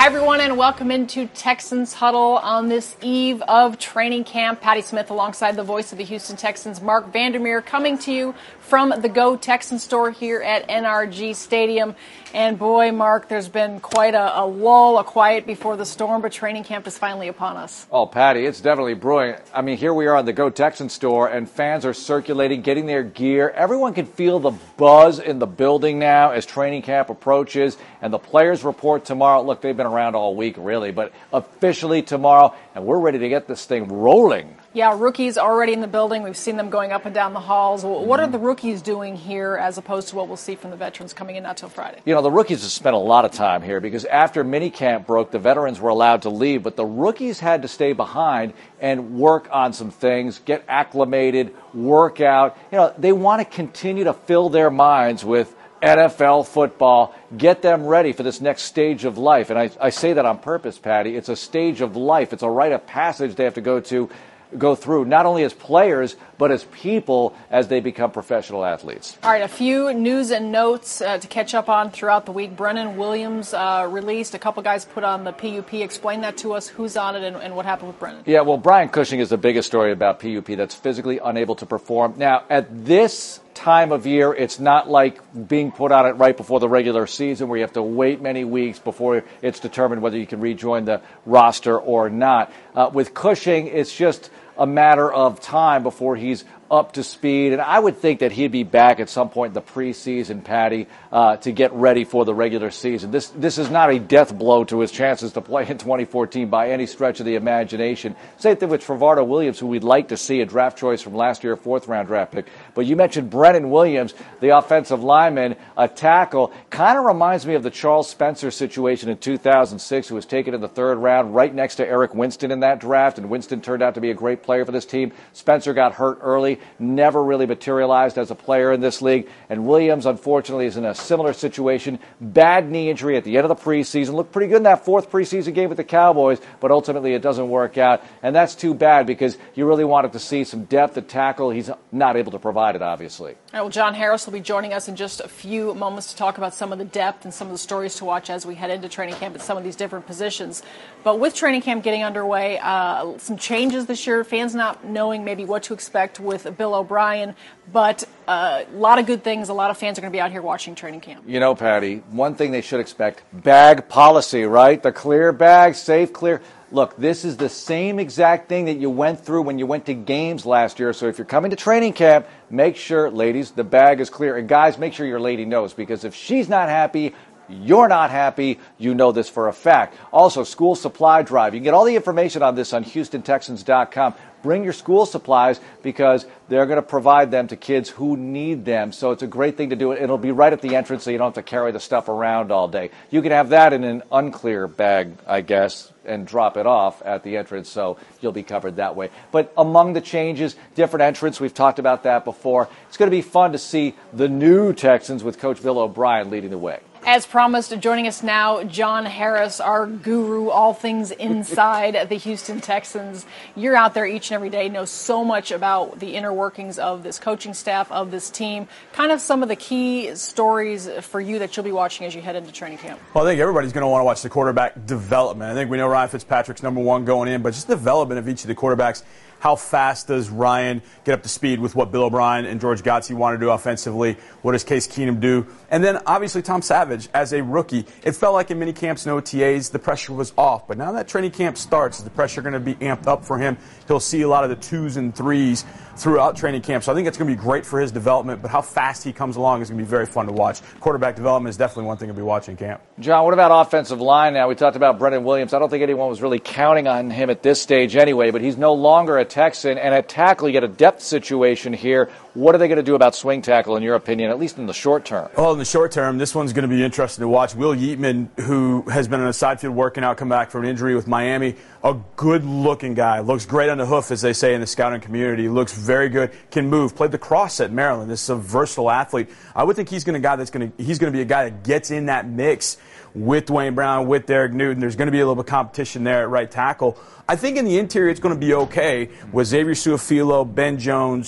Hi, everyone, and welcome into Texans Huddle on this eve of training camp. Patty Smith alongside the voice of the Houston Texans, Mark Vandermeer, coming to you from the Go Texans store here at NRG Stadium. And boy, Mark, there's been quite a lull, a quiet before the storm, but training camp is finally upon us. Oh, Patty, it's definitely brewing. I mean, here we are at the Go Texans store, and fans are circulating, getting their gear. Everyone can feel the buzz in the building now as training camp approaches, and the players report tomorrow. Look, they've been around all week, really, but officially tomorrow, and we're ready to get this thing rolling. Yeah, rookies already in the building. We've seen them going up and down the halls. What are the rookies doing here as opposed to what we'll see from the veterans coming in not till Friday? You know, the rookies have spent a lot of time here because after minicamp broke, the veterans were allowed to leave, but the rookies had to stay behind and work on some things, get acclimated, work out. You know, they want to continue to fill their minds with NFL football, get them ready for this next stage of life. And I say that on purpose, Patty. It's a stage of life. It's a rite of passage they have to go through, not only as players, but as people as they become professional athletes. All right, a few news and notes to catch up on throughout the week. Brennan Williams released. A couple guys put on the PUP. Explain that to us. Who's on it and what happened with Brennan? Yeah, well, Brian Cushing is the biggest story about PUP that's physically unable to perform. Now, at this time of year, it's not like being put on it right before the regular season where you have to wait many weeks before it's determined whether you can rejoin the roster or not. With Cushing, it's just a matter of time before he's up to speed, and I would think that he'd be back at some point in the preseason, Patty, to get ready for the regular season. This is not a death blow to his chances to play in 2014 by any stretch of the imagination. Same thing with Trevardo Williams, who we'd like to see, a draft choice from last year, a fourth-round draft pick. But you mentioned Brennan Williams, the offensive lineman, a tackle. Kind of reminds me of the Charles Spencer situation in 2006, who was taken in the third round right next to Eric Winston in that draft, and Winston turned out to be a great player for this team. Spencer got hurt early, never really materialized as a player in this league, and Williams, unfortunately, is in a similar situation. Bad knee injury at the end of the preseason. Looked pretty good in that fourth preseason game with the Cowboys, but ultimately it doesn't work out, and that's too bad because you really wanted to see some depth at tackle. He's not able to provide it, obviously. All right, well, John Harris will be joining us in just a few moments to talk about some of the depth and some of the stories to watch as we head into training camp at some of these different positions. But with training camp getting underway, some changes this year, fans not knowing maybe what to expect with Bill O'Brien, but a lot of good things. A lot of fans are going to be out here watching training camp. You know, Patty, one thing they should expect, bag policy, right? The clear bag, safe, clear. Look, this is the same exact thing that you went through when you went to games last year. So if you're coming to training camp, make sure, ladies, the bag is clear. And guys, make sure your lady knows, because if she's not happy, you're not happy. You know this for a fact. Also, school supply drive. You can get all the information on this on HoustonTexans.com. Bring your school supplies because they're going to provide them to kids who need them. So it's a great thing to do. It'll be right at the entrance so you don't have to carry the stuff around all day. You can have that in an unclear bag, I guess, and drop it off at the entrance, so you'll be covered that way. But among the changes, different entrants, we've talked about that before. It's going to be fun to see the new Texans with Coach Bill O'Brien leading the way. As promised, joining us now, John Harris, our guru, all things inside the Houston Texans. You're out there each and every day, know so much about the inner workings of this coaching staff, of this team. Kind of some of the key stories for you that you'll be watching as you head into training camp. Well, I think everybody's going to want to watch the quarterback development. I think we know Ryan Fitzpatrick's number one going in, but just the development of each of the quarterbacks. How fast does Ryan get up to speed with what Bill O'Brien and George Godsey want to do offensively? What does Case Keenum do? And then, obviously, Tom Savage, as a rookie, it felt like in mini camps and OTAs, the pressure was off. But now that training camp starts, is the pressure going to be amped up for him? He'll see a lot of the 2s and 3s throughout training camp. So I think it's going to be great for his development, but how fast he comes along is going to be very fun to watch. Quarterback development is definitely one thing to be watching in camp. John, what about offensive line now? We talked about Brennan Williams. I don't think anyone was really counting on him at this stage anyway, but he's no longer a Texan. And at tackle, you get a depth situation here. What are they going to do about swing tackle, in your opinion, at least in the short term? Well, in the short term, this one's going to be interesting to watch. Will Yeatman, who has been on the side field working out, come back from an injury with Miami, a good-looking guy. Looks great on the hoof, as they say in the scouting community. Looks very good. Can move. Played the cross at Maryland. This is a versatile athlete. I would think he's going to be a guy that gets in that mix with Dwayne Brown, with Derek Newton. There's going to be a little bit of competition there at right tackle. I think in the interior it's going to be okay with Xavier Su'a-Filo, Ben Jones,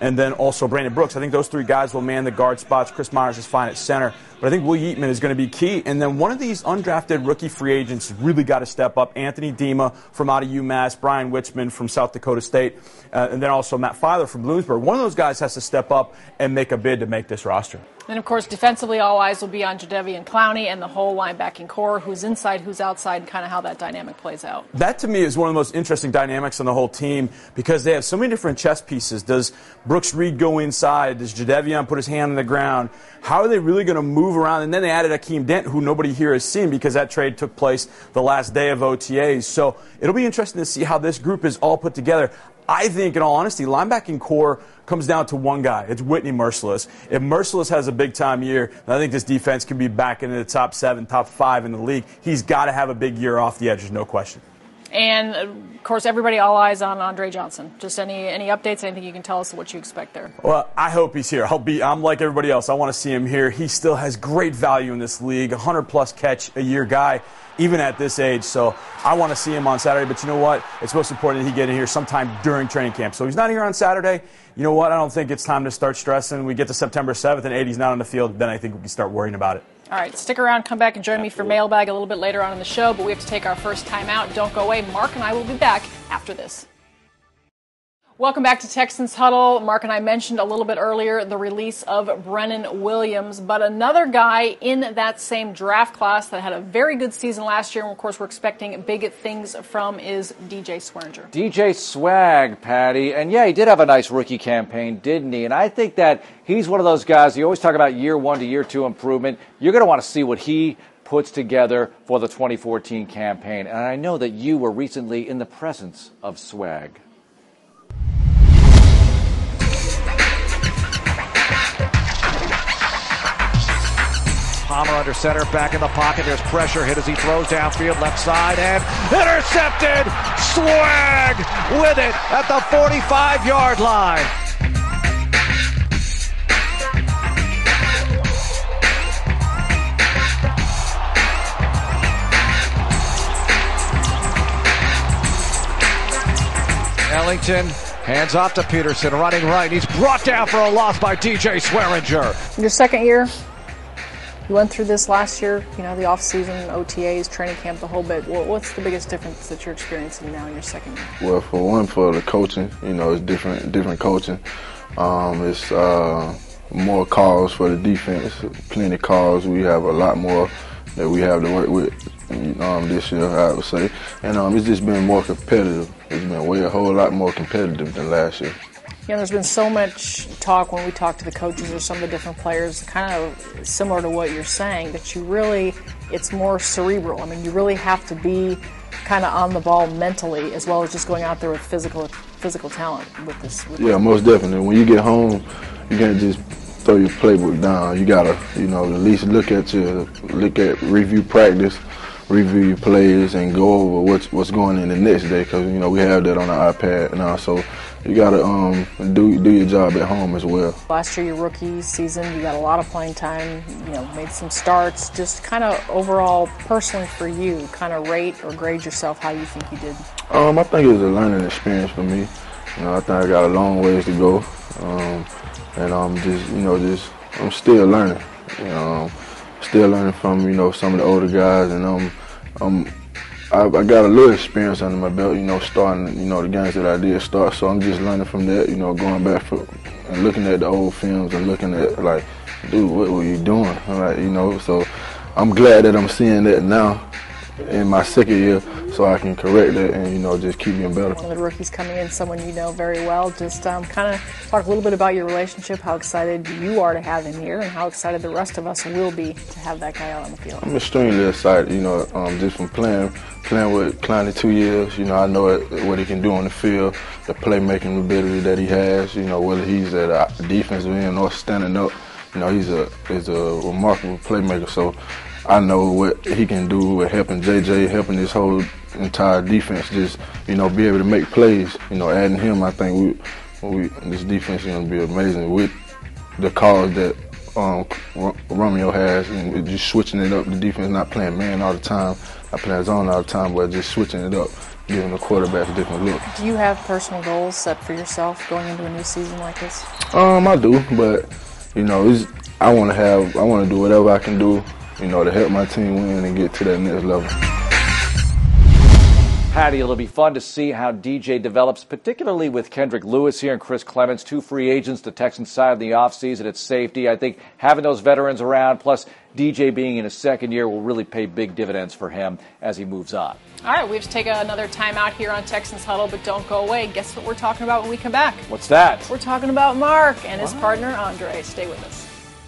and then also Brandon Brooks. I think those three guys will man the guard spots. Chris Myers is fine at center. But I think Will Yeatman is going to be key. And then one of these undrafted rookie free agents really got to step up. Anthony Dima from out of UMass, Brian Wichman from South Dakota State, and then also Matt Filer from Bloomsburg. One of those guys has to step up and make a bid to make this roster. And, of course, defensively, all eyes will be on Jadeveon Clowney and the whole linebacking core, who's inside, who's outside, and kind of how that dynamic plays out. That, to me, is one of the most interesting dynamics on the whole team because they have so many different chess pieces. Does Brooks Reed go inside? Does Jadeveon put his hand on the ground? How are they really going to move around? And then they added Akeem Dent, who nobody here has seen because that trade took place the last day of OTAs. So it'll be interesting to see how this group is all put together. I think, in all honesty, linebacking core comes down to one guy. It's Whitney Mercilus. If Mercilus has a big-time year, then I think this defense can be back into the top 7, top 5 in the league. He's got to have a big year off the edge, there's no question. And, of course, everybody all eyes on Andre Johnson. Just any updates, anything you can tell us what you expect there? Well, I hope he's here. I'm like everybody else. I want to see him here. He still has great value in this league, 100-plus catch a year guy, even at this age. So I want to see him on Saturday. But you know what? It's most important that he get in here sometime during training camp. So he's not here on Saturday. You know what? I don't think it's time to start stressing. We get to September 7th and 80's not on the field. Then I think we can start worrying about it. All right, stick around, come back and join me for Mailbag a little bit later on in the show, but we have to take our first time out. Don't go away. Mark and I will be back after this. Welcome back to Texans Huddle. Mark and I mentioned a little bit earlier the release of Brennan Williams, but another guy in that same draft class that had a very good season last year, and of course we're expecting big things from, is DJ Swearinger. DJ Swag, Patty. And yeah, he did have a nice rookie campaign, didn't he? And I think that he's one of those guys, you always talk about year 1 to year 2 improvement. You're going to want to see what he puts together for the 2014 campaign. And I know that you were recently in the presence of Swag. Palmer under center, back in the pocket. There's pressure, hit as he throws downfield, left side, and intercepted! Swag with it at the 45-yard line. Ellington hands off to Peterson, running right. He's brought down for a loss by DJ Swearinger. Your second year, you went through this last year, the offseason, OTAs, training camp, the whole bit. What's the biggest difference that you're experiencing now in your second year? Well, for one, for the coaching, it's different coaching. It's more calls for the defense, plenty of calls. We have a lot more that we have to work with this year, I would say. And it's just been more competitive. It's been a whole lot more competitive than last year. There's been so much talk when we talk to the coaches or some of the different players, kind of similar to what you're saying, that it's more cerebral. I mean, you really have to be kind of on the ball mentally as well as just going out there with physical talent with this. Yeah, most definitely. When you get home, you can't just throw your playbook down. You gotta, at least review practice, review your plays, and go over what's going in the next day, because we have that on the iPad now. So you gotta do your job at home as well. Last year, your rookie season, you got a lot of playing time. Made some starts. Just kind of overall, personally for you, kind of rate or grade yourself how you think you did. I think it was a learning experience for me. I think I got a long ways to go, and I'm still learning. Still learning from some of the older guys, and I got a little experience under my belt, starting, the games that I did start. So I'm just learning from that, going back and looking at the old films and looking at, like, dude, what were you doing? So I'm glad that I'm seeing that now in my second year, so I can correct that and, just keep getting better. One of the rookies coming in, someone you know very well. Just kind of talk a little bit about your relationship, how excited you are to have him here, and how excited the rest of us will be to have that guy out on the field. I'm extremely excited, just from playing with Clowney 2 years. I know what he can do on the field, the playmaking ability that he has, whether he's at a defensive end or standing up. He's a remarkable playmaker. So I know what he can do with helping JJ, helping this whole entire defense, just, be able to make plays. Adding him, I think this defense is going to be amazing with the calls that Romeo has, and just switching it up. The defense not playing man all the time, not playing zone all the time, but just switching it up, giving the quarterbacks a different look. Do you have personal goals set for yourself going into a new season like this? I do, but you know, I want to do whatever I can do, you know, to help my team win and get to that next level. Patty, it'll be fun to see how DJ develops, particularly with Kendrick Lewis here and Chris Clements, 2 free agents the Texans signed in the offseason at safety. I think having those veterans around, plus DJ being in his second year, will really pay big dividends for him as he moves on. All right, we have to take another time out here on Texans Huddle, but don't go away. Guess what we're talking about when we come back? What's that? We're talking about Mark and his partner, Andre. Stay with us.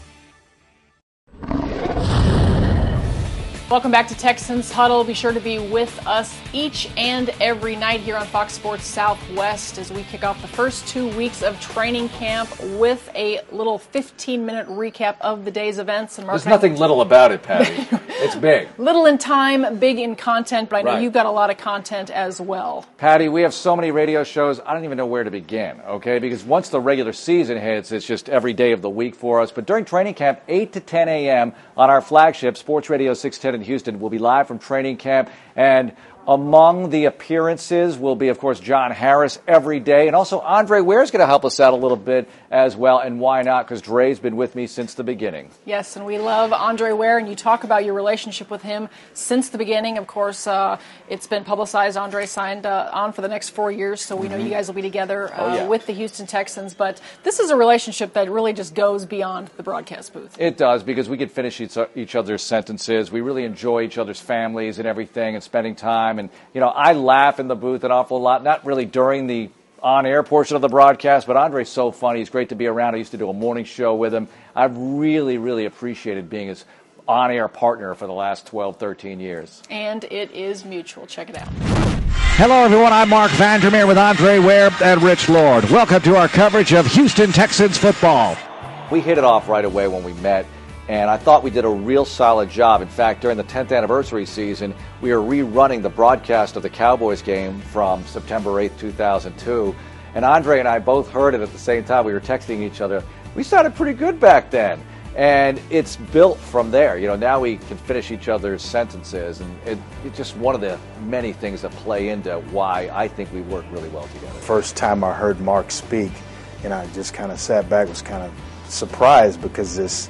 Welcome back to Texans Huddle. Be sure to be with us each and every night here on Fox Sports Southwest as we kick off the first 2 weeks of training camp with a little 15-minute recap of the day's events. And Mark, there's nothing little about it, Patty. It's big. Little in time, big in content, but I know Right. you've got a lot of content as well. Patty, we have so many radio shows, I don't even know where to begin, okay? Because once the regular season hits, it's just every day of the week for us. But during training camp, 8 to 10 a.m. on our flagship, Sports Radio 610 in Houston, we'll be live from training camp. And among the appearances will be, of course, John Harris every day. And also Andre Ware's going to help us out a little bit as well. And why not? Because Dre's been with me since the beginning. Yes, and we love Andre Ware, and you talk about your relationship with him since the beginning. Of course, it's been publicized. Andre signed on for the next 4 years, so we know you guys will be together with the Houston Texans. But this is a relationship that really just goes beyond the broadcast booth. It does, because we can finish each other's sentences. We really enjoy each other's families and everything and spending time. And, you know, I laugh in the booth an awful lot, not really during the on-air portion of the broadcast, but Andre's so funny. He's great to be around. I used to do a morning show with him. I've really, really appreciated being his on-air partner for the last 12, 13 years. And it is mutual. Check it out. Hello, everyone. I'm Mark Vandermeer with Andre Ware and Rich Lord. Welcome to our coverage of Houston Texans football. We hit it off right away when we met, and I thought we did a real solid job. In fact, during the 10th anniversary season, we were rerunning the broadcast of the Cowboys game from September 8th, 2002. And Andre and I both heard it at the same time. We were texting each other. We sounded pretty good back then. And it's built from there. You know, now we can finish each other's sentences. And it's just one of the many things that play into why I think we work really well together. First time I heard Mark speak, and I just kind of sat back, was kind of surprised because this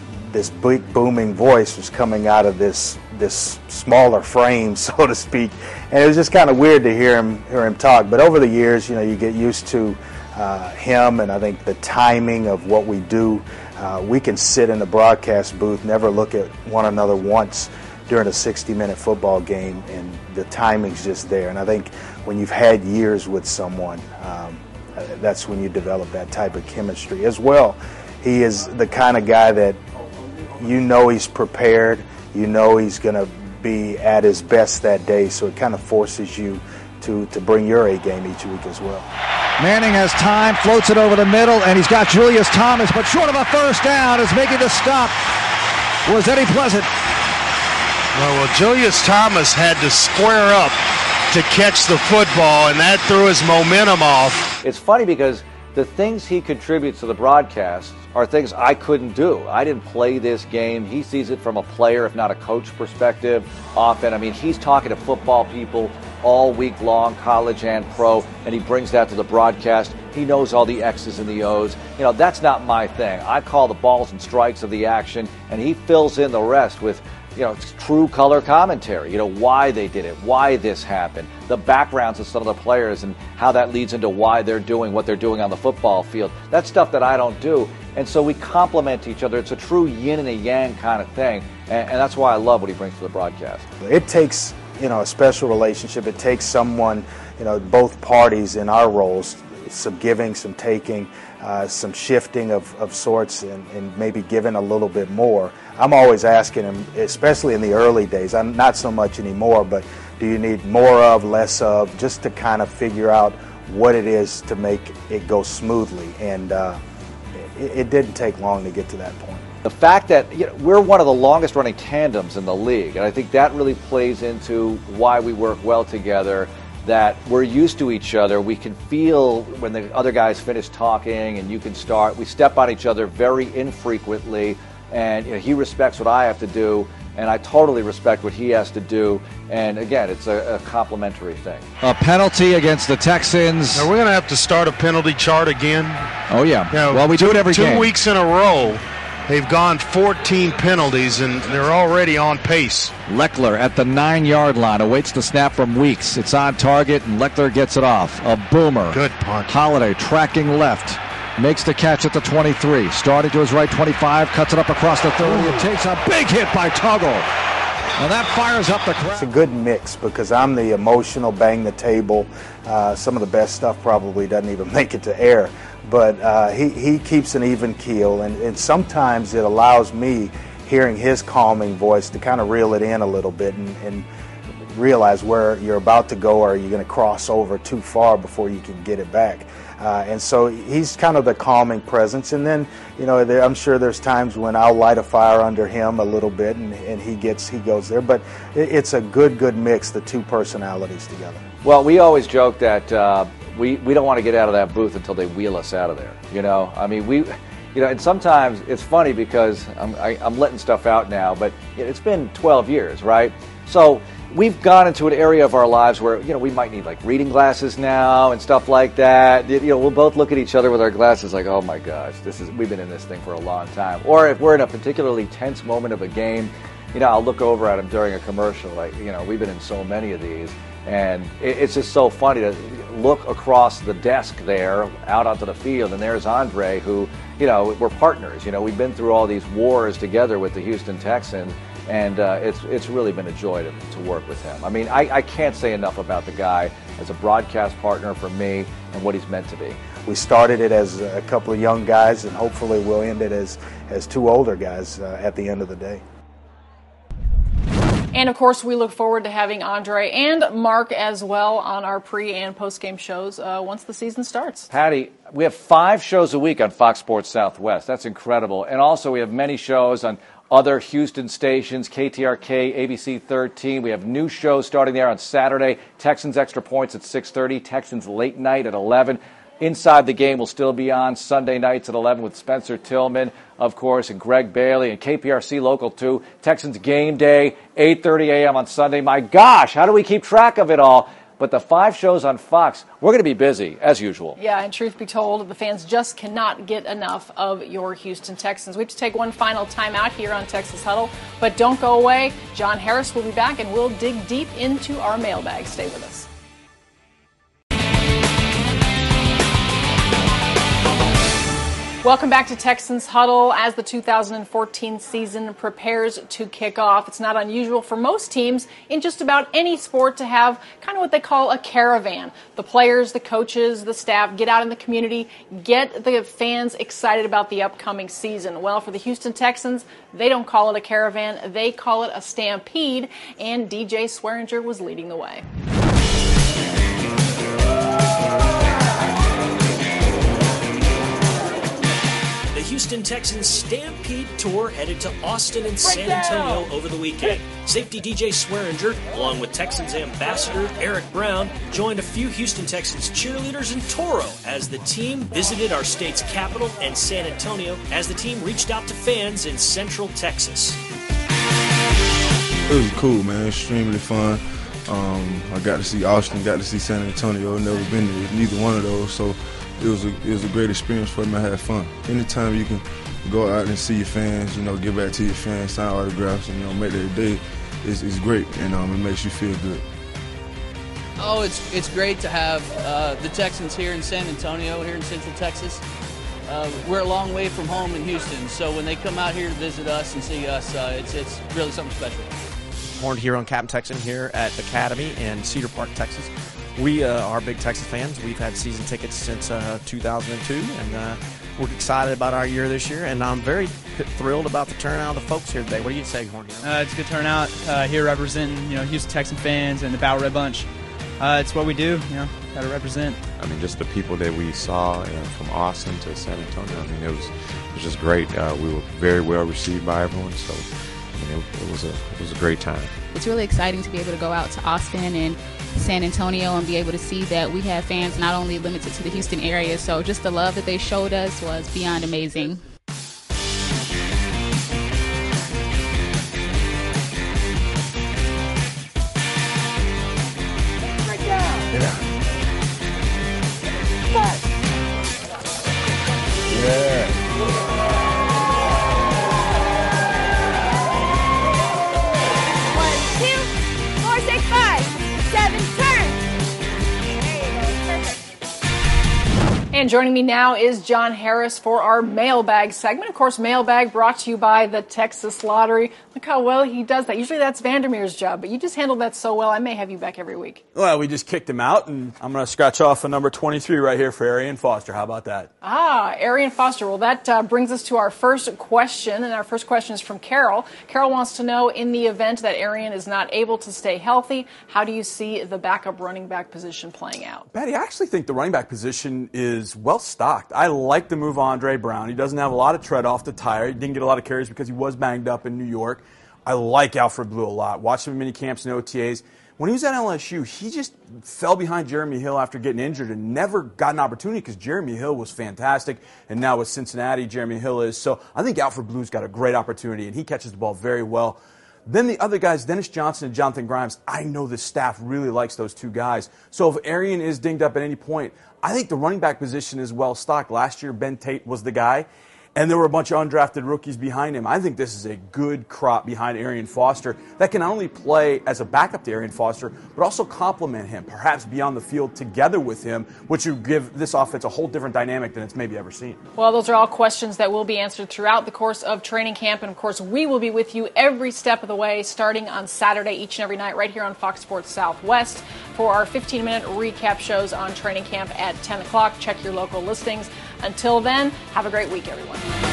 big booming voice was coming out of this smaller frame, so to speak, and it was just kind of weird to hear him talk. But over the years, you know, you get used to him, and I think the timing of what we do. We can sit in the broadcast booth, never look at one another once during a 60-minute football game, and the timing's just there. And I think when you've had years with someone, that's when you develop that type of chemistry as well. He is the kind of guy that you know he's prepared, you know he's going to be at his best that day, so it kind of forces you to bring your A game each week as well. Manning has time, floats it over the middle, and he's got Julius Thomas, but short of a first down, is making the stop was Eddie Pleasant. Well, Julius Thomas had to square up to catch the football, and that threw his momentum off. It's funny because the things he contributes to the broadcast are things I couldn't do. I didn't play this game. He sees it from a player, if not a coach perspective, often. I mean, he's talking to football people all week long, college and pro, and he brings that to the broadcast. He knows all the X's and the O's. You know, that's not my thing. I call the balls and strikes of the action, and he fills in the rest with, you know, true color commentary, you know, why they did it, why this happened, the backgrounds of some of the players and how that leads into why they're doing what they're doing on the football field. That's stuff that I don't do. And so we complement each other. It's a true yin and a yang kind of thing. And that's why I love what he brings to the broadcast. It takes, you know, a special relationship. It takes someone, you know, both parties in our roles, some giving, some taking, some shifting of sorts, and maybe giving a little bit more. I'm always asking him, especially in the early days, I'm not so much anymore, but do you need more of, less of, just to kind of figure out what it is to make it go smoothly. And it didn't take long to get to that point. The fact that, you know, we're one of the longest running tandems in the league, and I think that really plays into why we work well together, that we're used to each other. We can feel when the other guys finish talking and you can start. We step on each other very infrequently, and you know, he respects what I have to do, and I totally respect what he has to do. And again, it's a complimentary thing. A penalty against the Texans. Are we going to have to start a penalty chart again? Oh, yeah. You know, well, we do it every game. 2 weeks in a row, they've gone 14 penalties, and they're already on pace. Leckler at the 9-yard line awaits the snap from Weeks. It's on target, and Leckler gets it off. A boomer. Good punch. Holiday tracking left. Makes the catch at the 23. Starting to his right 25. Cuts it up across the 30. It takes a big hit by Tuggle. And that fires up the crowd. It's a good mix because I'm the emotional, bang the table. Some of the best stuff probably doesn't even make it to air. But he keeps an even keel, and sometimes it allows me, hearing his calming voice, to kind of reel it in a little bit and realize where you're about to go, or you're going to cross over too far before you can get it back. And so he's kind of the calming presence. And then, you know, I'm sure there's times when I'll light a fire under him a little bit, and he goes there. But it's a good mix, the two personalities together. Well, we always joke that we don't want to get out of that booth until they wheel us out of there. You know, I mean, and sometimes it's funny because I'm letting stuff out now, but it's been 12 years, right? So we've gone into an area of our lives where, you know, we might need like reading glasses now and stuff like that. You know, we'll both look at each other with our glasses like, oh my gosh, we've been in this thing for a long time. Or if we're in a particularly tense moment of a game, you know, I'll look over at him during a commercial, like, you know, we've been in so many of these. And it's just so funny to look across the desk there out onto the field, and there's Andre, who, you know, we're partners. You know, we've been through all these wars together with the Houston Texans, and it's really been a joy to work with him. I mean, I can't say enough about the guy as a broadcast partner for me and what he's meant to be. We started it as a couple of young guys, and hopefully we'll end it as two older guys at the end of the day. And, of course, we look forward to having Andre and Mark as well on our pre- and post-game shows once the season starts. Patty, we have 5 shows a week on Fox Sports Southwest. That's incredible. And also we have many shows on other Houston stations, KTRK, ABC 13. We have new shows starting there on Saturday. Texans Extra Points at 6:30. Texans Late Night at 11. Inside the Game will still be on Sunday nights at 11 with Spencer Tillman, of course, and Greg Bailey, and KPRC Local 2. Texans Game Day, 8:30 a.m. on Sunday. My gosh, how do we keep track of it all? But the 5 shows on Fox, we're going to be busy, as usual. Yeah, and truth be told, the fans just cannot get enough of your Houston Texans. We have to take one final time out here on Texas Huddle, but don't go away. John Harris will be back, and we'll dig deep into our mailbag. Stay with us. Welcome back to Texans Huddle. As the 2014 season prepares to kick off, it's not unusual for most teams in just about any sport to have kind of what they call a caravan. The players, the coaches, the staff get out in the community, get the fans excited about the upcoming season. Well, for the Houston Texans, they don't call it a caravan, they call it a stampede, and DJ Swearinger was leading the way. The Houston Texans Stampede Tour headed to Austin and San Antonio over the weekend. Safety DJ Swearinger, along with Texans ambassador Eric Brown, joined a few Houston Texans cheerleaders in Toro as the team visited our state's capital and San Antonio as the team reached out to fans in Central Texas. It was cool, man. Extremely fun. I got to see Austin, got to see San Antonio. I've never been to neither one of those, so it was a great experience for me. I had fun. Anytime you can go out and see your fans, you know, give back to your fans, sign autographs, and, you know, make their day, it's great, and it makes you feel good. Oh, it's great to have the Texans here in San Antonio, here in Central Texas. We're a long way from home in Houston, so when they come out here to visit us and see us, it's really something special. Horned Hero and Captain Texan here at Academy in Cedar Park, Texas. We are big Texas fans. We've had season tickets since 2002, and we're excited about our year this year, and I'm very thrilled about the turnout of the folks here today. What do you say, Horned Hero? It's a good turnout here representing, Houston Texan fans and the Battle Red Bunch. It's what we do, got to represent. I mean, just the people that we saw from Austin to San Antonio, I mean, it was just great. We were very well received by everyone, so I mean, it was a great time. It's really exciting to be able to go out to Austin and San Antonio and be able to see that we have fans not only limited to the Houston area, so just the love that they showed us was beyond amazing. 5, 7, turn. There you go. Perfect. And joining me now is John Harris for our mailbag segment. Of course, mailbag brought to you by the Texas Lottery. Look how well he does that. Usually that's Vandermeer's job, but you just handled that so well. I may have you back every week. Well, we just kicked him out, and I'm going to scratch off a number 23 right here for Arian Foster. How about that? Arian Foster. Well, that brings us to our first question, and our first question is from Carol. Carol wants to know, in the event that Arian is not able to stay healthy, how do you see the backup running back position playing out? Patty, I actually think the running back position is well stocked. I like the move Andre Brown. He doesn't have a lot of tread off the tire. He didn't get a lot of carries because he was banged up in New York. I like Alfred Blue a lot. Watched him in mini camps and OTAs. When he was at LSU, he just fell behind Jeremy Hill after getting injured and never got an opportunity because Jeremy Hill was fantastic. And now with Cincinnati, Jeremy Hill is. So I think Alfred Blue's got a great opportunity, and he catches the ball very well. Then the other guys, Dennis Johnson and Jonathan Grimes, I know the staff really likes those two guys. So if Arian is dinged up at any point, I think the running back position is well stocked. Last year, Ben Tate was the guy, and there were a bunch of undrafted rookies behind him. I think this is a good crop behind Arian Foster that can not only play as a backup to Arian Foster, but also complement him, perhaps be on the field together with him, which would give this offense a whole different dynamic than it's maybe ever seen. Well, those are all questions that will be answered throughout the course of training camp. And, of course, we will be with you every step of the way, starting on Saturday each and every night right here on Fox Sports Southwest for our 15-minute recap shows on training camp at 10 o'clock. Check your local listings. Until then, have a great week, everyone.